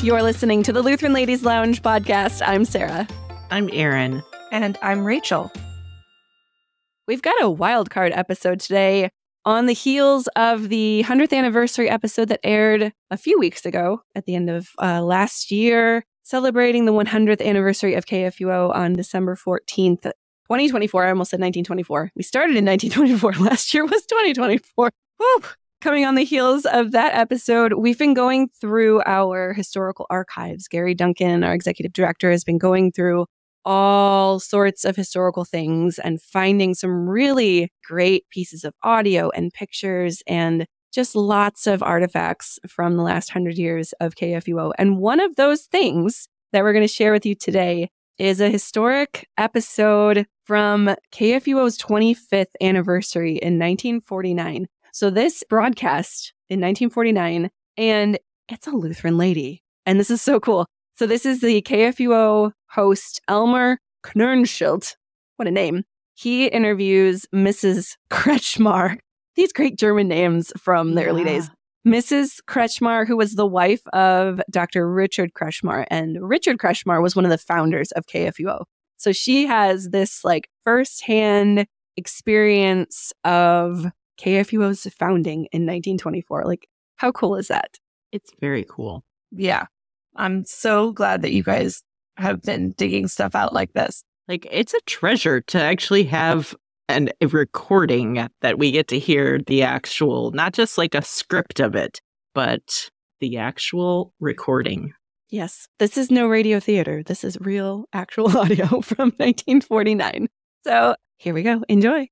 You're listening to the Lutheran Ladies Lounge podcast. I'm Sarah. I'm Erin. And I'm Rachel. We've got a wild card episode today on the heels of the 100th anniversary episode that aired a few weeks ago at the end of last year, celebrating the 100th anniversary of KFUO on December 14th, 2024. I almost said 1924. We started in 1924. Last year was 2024. Woo! Coming on the heels of that episode, we've been going through our historical archives. Gary Duncan, our executive director, has been going through all sorts of historical things and finding some really great pieces of audio and pictures and just lots of artifacts from the last 100 years of KFUO. And one of those things that we're going to share with you today is a historic episode from KFUO's 25th anniversary in 1949. So this broadcast in 1949, and it's a Lutheran lady. And this is so cool. So this is the KFUO host, Elmer Knirnschild. What a name. He interviews Mrs. Kretschmar. These great German names from the early days. Mrs. Kretschmar, who was the wife of Dr. Richard Kretschmar. And Richard Kretschmar was one of the founders of KFUO. So she has this like firsthand experience of KFUO's founding in 1924. Like, how cool is that? It's very cool. Yeah. I'm so glad that you guys have been digging stuff out like this. Like, it's a treasure to actually have a recording that we get to hear the actual, not just like a script of it, but the actual recording. Yes. This is no radio theater. This is real, actual audio from 1949. So here we go. Enjoy.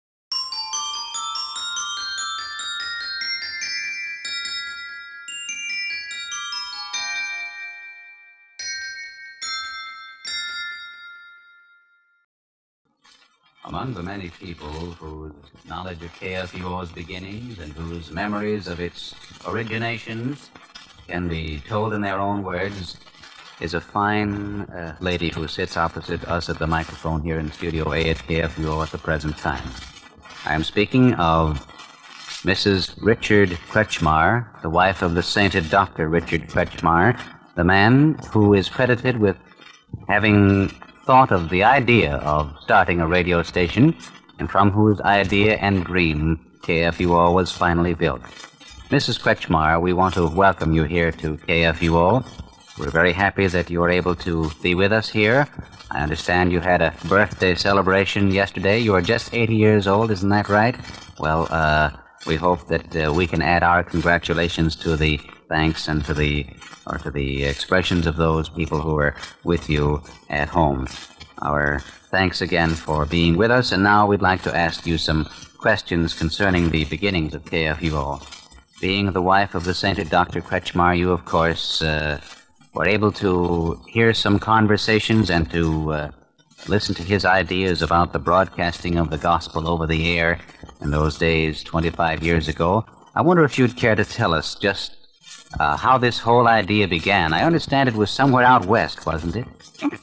Among the many people whose knowledge of KFUO's beginnings and whose memories of its originations can be told in their own words is a fine lady who sits opposite us at the microphone here in Studio A at KFUO at the present time. I am speaking of Mrs. Richard Kretschmar, the wife of the sainted Dr. Richard Kretschmar, the man who is credited with having thought of the idea of starting a radio station, and from whose idea and dream KFUO was finally built. Mrs. Kretschmar, we want to welcome you here to KFUO. We're very happy that you were able to be with us here. I understand you had a birthday celebration yesterday. You are just 80 years old, isn't that right? Well, we hope that we can add our congratulations to the thanks and to the expressions of those people who are with you at home. Our thanks again for being with us, and now we'd like to ask you some questions concerning the beginnings of KFUO. Being the wife of the sainted Dr. Kretschmar, you, of course, were able to hear some conversations and to listen to his ideas about the broadcasting of the gospel over the air in those days 25 years ago. I wonder if you'd care to tell us just how this whole idea began. I understand it was somewhere out west, wasn't it?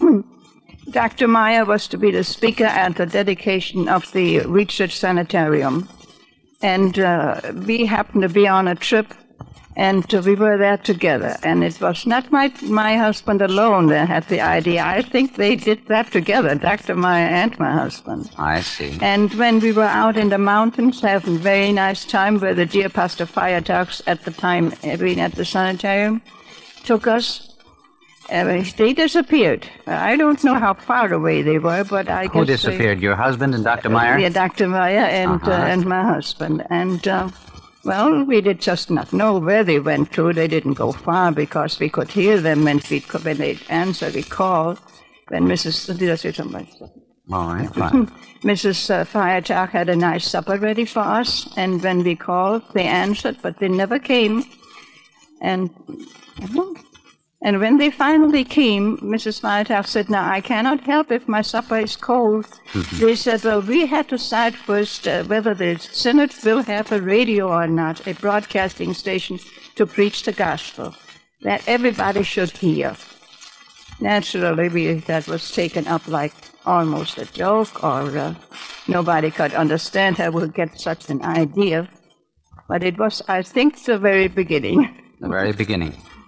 Dr. Meyer was to be the speaker at the dedication of the Research Sanitarium. And we happened to be on a trip, and we were there together. And it was not my husband alone that had the idea. I think they did that together, Dr. Meyer and my husband. I see. And when we were out in the mountains having a very nice time where the dear Pastor Feiertags at the time being at the sanitarium took us, they disappeared. I don't know how far away they were, but I guess... Who disappeared, your husband and Dr. Meyer? Yeah, Dr. Meyer and my husband. And, well, we did just not know where they went to. They didn't go far because we could hear them when they'd answer. We called when Mrs. Did I say something? All right, fine. Mrs. Feiertag had a nice supper ready for us, and when we called, they answered, but they never came. And when they finally came, Mrs. Feiertag said, "Now, I cannot help if my supper is cold." They said, "Well, we had to decide first whether the Synod will have a radio or not, a broadcasting station to preach the gospel, that everybody should hear." Naturally, that was taken up like almost a joke, or nobody could understand how we would get such an idea. But it was, I think, the very beginning. The very beginning.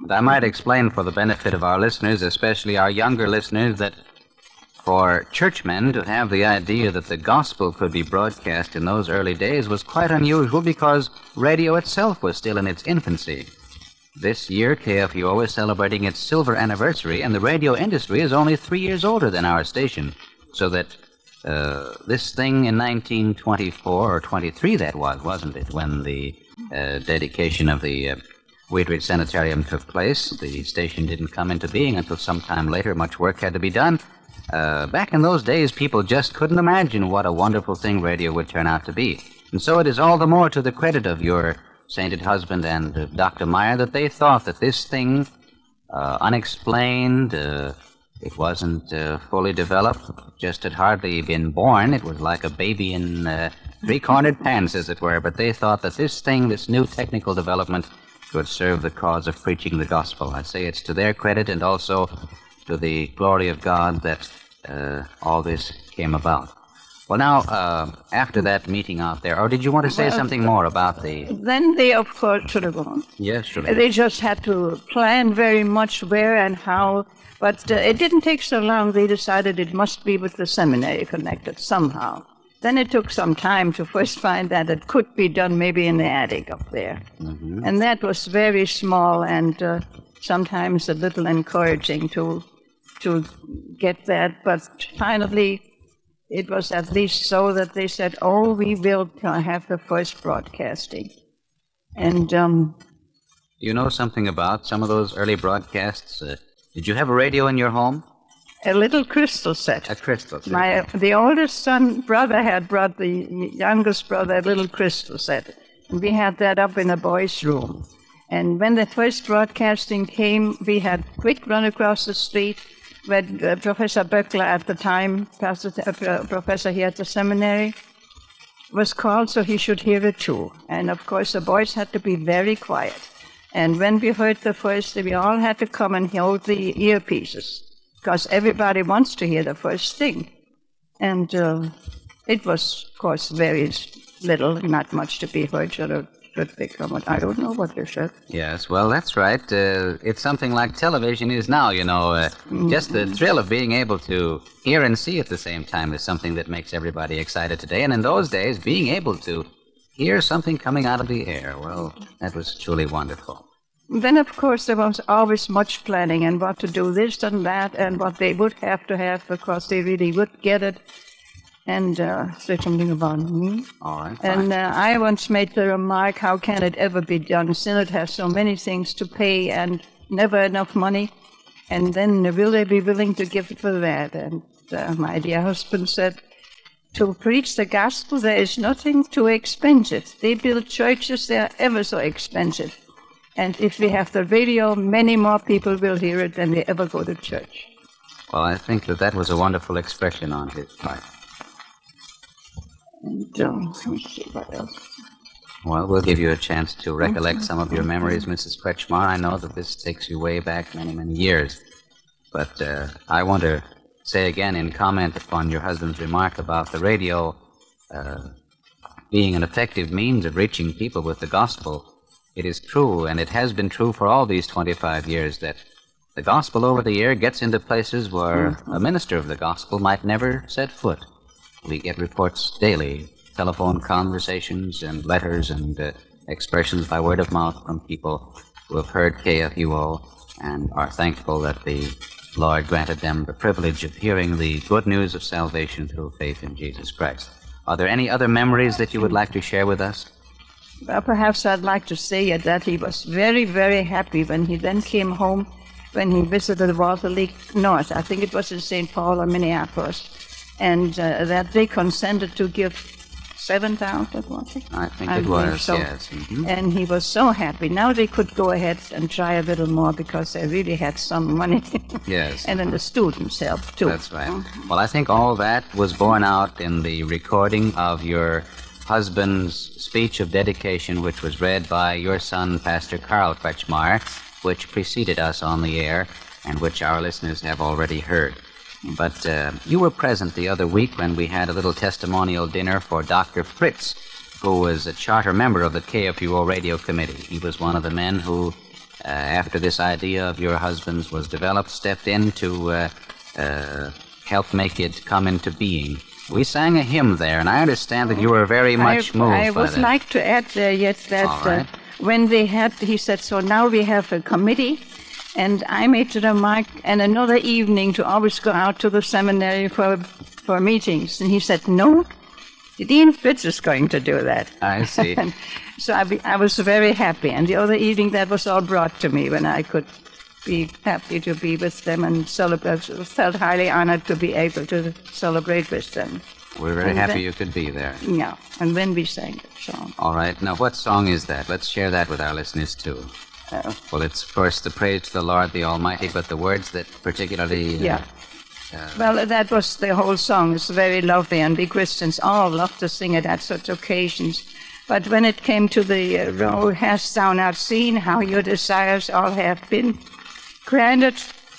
And I might explain for the benefit of our listeners, especially our younger listeners, that for churchmen to have the idea that the gospel could be broadcast in those early days was quite unusual because radio itself was still in its infancy. This year, KFUO is celebrating its silver anniversary, and the radio industry is only 3 years older than our station. So that this thing in 1924 or 23, that was, wasn't it, when the dedication of the Wheatridge Sanitarium took place. The station didn't come into being until some time later. Much work had to be done. Back in those days, people just couldn't imagine what a wonderful thing radio would turn out to be. And so it is all the more to the credit of your sainted husband and Dr. Meyer that they thought that this thing, unexplained, it wasn't fully developed, just had hardly been born. It was like a baby in three-cornered pants, as it were. But they thought that this thing, this new technical development, would serve the cause of preaching the gospel. I say it's to their credit and also to the glory of God that all this came about. Well, now, after that meeting out there, or did you want to say something more about the... Then they, of course, should have gone. Yes, sure. They just had to plan very much where and how, but it didn't take so long. They decided it must be with the seminary connected somehow. Then it took some time to first find that it could be done maybe in the attic up there. Mm-hmm. And that was very small and sometimes a little encouraging to get that, but finally it was at least so that they said, oh, we will have the first broadcasting. And you know something about some of those early broadcasts? Did you have a radio in your home? A little crystal set. A crystal set. The oldest brother had brought the youngest brother a little crystal set. And we had that up in the boys' room. And when the first broadcasting came, we had quick run across the street where Professor Böckler at the time, professor here at the seminary, was called so he should hear it too. And of course the boys had to be very quiet. And when we heard the first, we all had to come and hold the earpieces because everybody wants to hear the first thing. And it was, of course, very little, not much to be heard. I don't know what they said. Yes, well, that's right. It's something like television is now, you know. Just the thrill of being able to hear and see at the same time is something that makes everybody excited today. And in those days, being able to hear something coming out of the air, well, that was truly wonderful. Then, of course, there was always much planning and what to do this and that and what they would have to have because they really would get it. And say something about me. All right. And I once made the remark, how can it ever be done? Synod has so many things to pay and never enough money. And then will they be willing to give it for that? And my dear husband said, to preach the gospel, there is nothing too expensive. They build churches, they are ever so expensive. And if we have the radio, many more people will hear it than they ever go to church. Well, I think that was a wonderful expression on his part. And let me see what else. Well, we'll give you a chance to recollect some of your memories, Mrs. Kretschmar. I know that this takes you way back many, many years. But I want to say again in comment upon your husband's remark about the radio being an effective means of reaching people with the gospel. It is true, and it has been true for all these 25 years, that the gospel over the air gets into places where a minister of the gospel might never set foot. We get reports daily, telephone conversations and letters and expressions by word of mouth from people who have heard KFUO and are thankful that the Lord granted them the privilege of hearing the good news of salvation through faith in Jesus Christ. Are there any other memories that you would like to share with us? Well, perhaps I'd like to say that he was very, very happy when he then came home, when he visited Walter Lake North. I think it was in St. Paul or Minneapolis. And that they consented to give $7,000, was it? I think it was, so. Yes. Mm-hmm. And he was so happy. Now they could go ahead and try a little more because they really had some money. Yes. And then the students helped, too. That's right. Mm-hmm. Well, I think all that was borne out in the recording of your husband's speech of dedication, which was read by your son, Pastor Carl Kretschmar, which preceded us on the air and which our listeners have already heard. But you were present the other week when we had a little testimonial dinner for Dr. Fritz, who was a charter member of the KFUO Radio Committee. He was one of the men who after this idea of your husband's was developed, stepped in to help make it come into being. We sang a hymn there, and I understand that you were very much moved I by would that. like to add there yet that All right. when they had, he said, so now we have a committee, and I made the remark, and another evening to always go out to the seminary for meetings. And he said, no, Dean Fitz is going to do that. I see. And so I was very happy. And the other evening, that was all brought to me when I could be happy to be with them and celebrate. Felt highly honored to be able to celebrate with them. We're very And happy then- you could be there. Yeah, and when we sang that song. All right. Now, what song is that? Let's share that with our listeners, too. Well, it's, of course, the praise to the Lord the Almighty, but the words that particularly... Yeah. Well, that was the whole song. It's very lovely, and we Christians all love to sing it at such occasions. But when it came to the row, hast thou not seen how your desires all have been granted,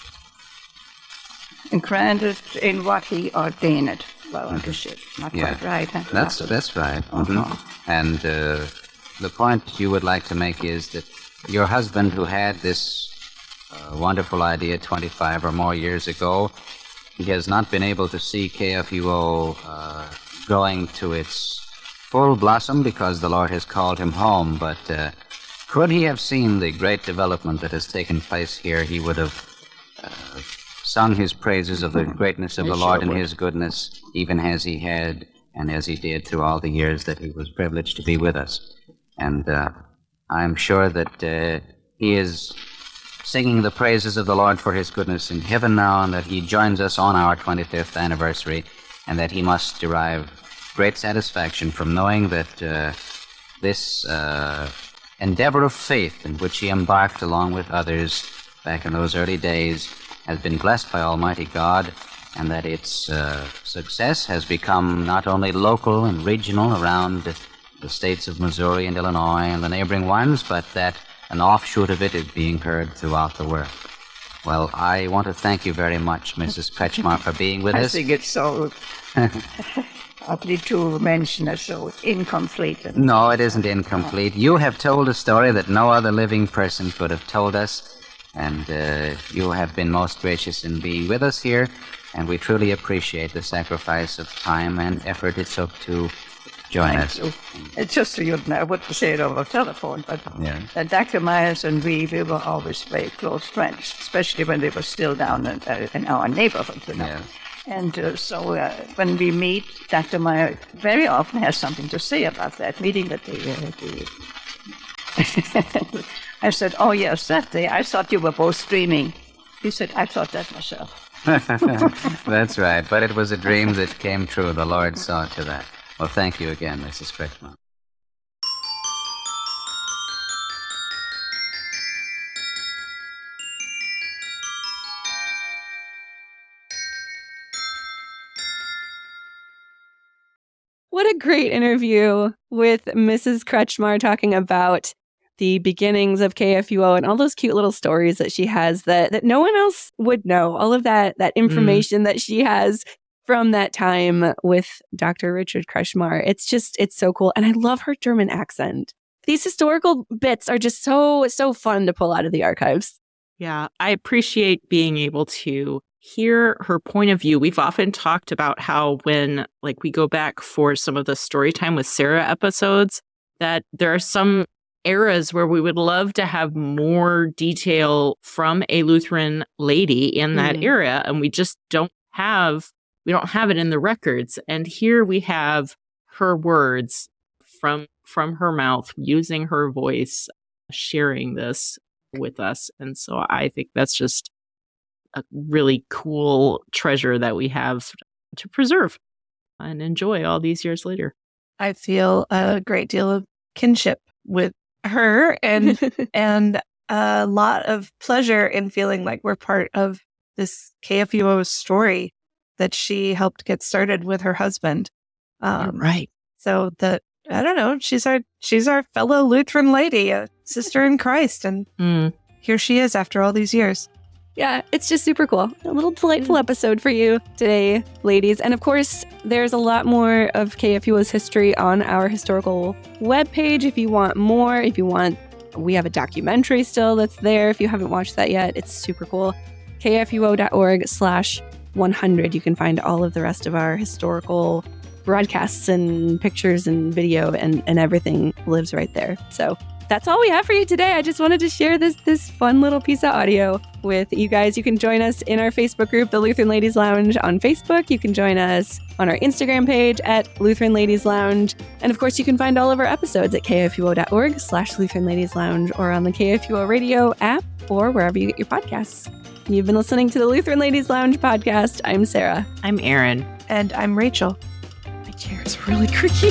and granted in what he ordained? Well, I guess it's not Yeah. quite right. Huh? That's right. Mhm. And the point you would like to make is that your husband, who had this wonderful idea 25 or more years ago, he has not been able to see KFUO growing to its full blossom because the Lord has called him home. But could he have seen the great development that has taken place here, he would have sung his praises of the greatness of the Lord and his goodness, even as he had and as he did through all the years that he was privileged to be with us. And I'm sure that he is singing the praises of the Lord for his goodness in heaven now, and that he joins us on our 25th anniversary, and that he must derive great satisfaction from knowing that this endeavor of faith in which he embarked along with others back in those early days has been blessed by Almighty God, and that its success has become not only local and regional around the states of Missouri and Illinois and the neighboring ones, but that an offshoot of it is being heard throughout the world. Well, I want to thank you very much, Mrs. Kretschmar, for being with I us. think it's so ugly to mention it, so incomplete. No, it isn't incomplete. You have told a story that no other living person could have told us, and you have been most gracious in being with us here, and we truly appreciate the sacrifice of time and effort it took to join us. So, it's just so you know, I wouldn't say it over the telephone, but Yeah. Dr. Myers and we were always very close friends, especially when they were still down in our neighborhood, you know. Yeah. And so when we meet, Dr. Meyer very often has something to say about that meeting that they I said, oh, yes, that day. I thought you were both dreaming. He said, I thought that myself. That's right, but it was a dream that came true. The Lord saw to that. Well, thank you again, Mrs. Kretschmar. What a great interview with Mrs. Kretschmar talking about the beginnings of KFUO and all those cute little stories that she has that no one else would know. All of that information that she has from that time with Dr. Richard Kretschmar. It's so cool. And I love her German accent. These historical bits are just so fun to pull out of the archives. Yeah, I appreciate being able to hear her point of view. We've often talked about how when we go back for some of the Storytime with Sarah episodes, that there are some eras where we would love to have more detail from a Lutheran lady in that era, and we just don't have it in the records. And here we have her words from her mouth, using her voice, sharing this with us. And so I think that's just a really cool treasure that we have to preserve and enjoy all these years later. I feel a great deal of kinship with her and and a lot of pleasure in feeling like we're part of this KFUO story that she helped get started with her husband. Right. So that, I don't know, she's our fellow Lutheran lady, a sister in Christ, and here she is after all these years. Yeah, it's just super cool. A little delightful episode for you today, ladies. And of course, there's a lot more of KFUO's history on our historical webpage. If you want more, if you want We have a documentary still that's there. If you haven't watched that yet, it's super cool. KFUO.org/100. You can find all of the rest of our historical broadcasts and pictures and video and everything lives right there. So that's all we have for you today. I just wanted to share this fun little piece of audio with you guys. You can join us in our Facebook group, the Lutheran Ladies Lounge on Facebook. You can join us on our Instagram page at Lutheran Ladies Lounge. And of course, you can find all of our episodes at KFUO.org/Lutheran Ladies Lounge or on the KFUO radio app or wherever you get your podcasts. You've been listening to the Lutheran Ladies Lounge podcast. I'm Sarah. I'm Erin. And I'm Rachel. My chair is really creaky.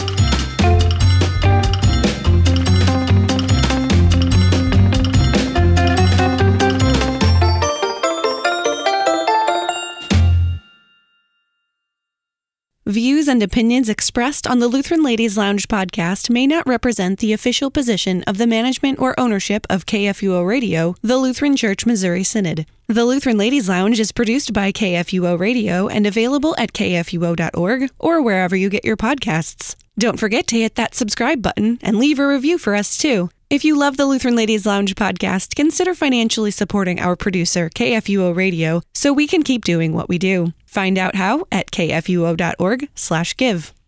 Views and opinions expressed on the Lutheran Ladies Lounge podcast may not represent the official position of the management or ownership of KFUO Radio, the Lutheran Church Missouri Synod. The Lutheran Ladies Lounge is produced by KFUO Radio and available at kfuo.org or wherever you get your podcasts. Don't forget to hit that subscribe button and leave a review for us too. If you love the Lutheran Ladies Lounge podcast, consider financially supporting our producer, KFUO Radio, so we can keep doing what we do. Find out how at kfuo.org/give.